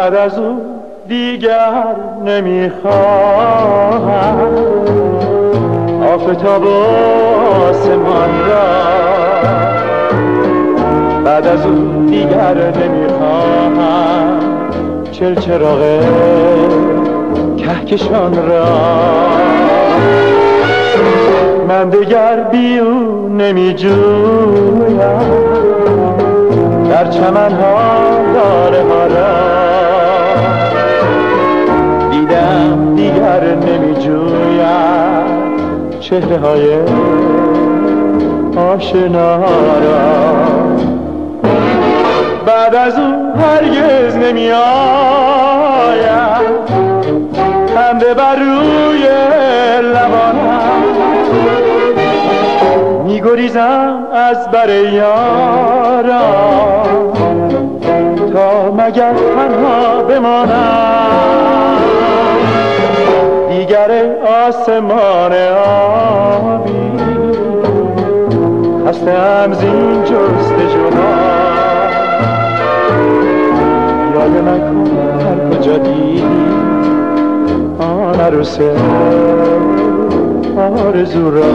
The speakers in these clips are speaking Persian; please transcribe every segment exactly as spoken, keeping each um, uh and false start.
بعد از او دیگر نمیخواهم آفتاب و آسمان را، بعد از او دیگر نمیخواهم چلچراغ کهکشان را. من دیگر بی او نمی جویم در چمنها داره ها را، دیدم دیگر نمی جویم چهره های آشنا را. بعد از او هرگز نمی آیم خنده بر روی لبانم، می گریزم از بر یارم تا مگر تنها بمانم. دیگر آسمان آبی خسته‌ام زین جستجوها، یاد نکن هر کجا دیدی آن عروس آرزو را.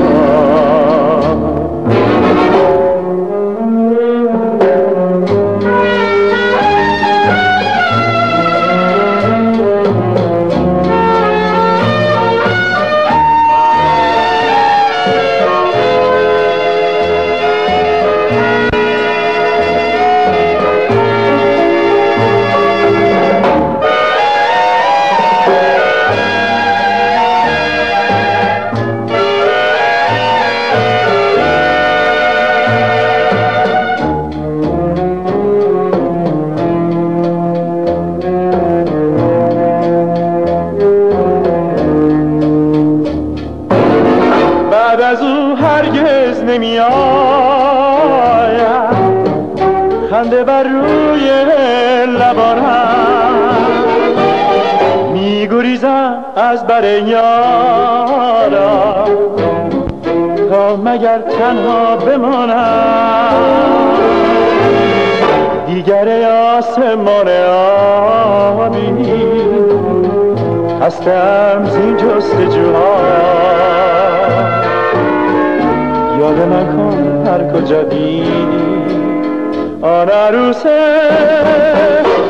بعد از او هرگز نمی آیم خنده بر روی لبانم، می گریزم از بر یارم تا مگر تنها بمانم. دیگر آسمان آبی خسته‌ام زین جستجوها، یاد نکن هر کجا دیدی آن عروس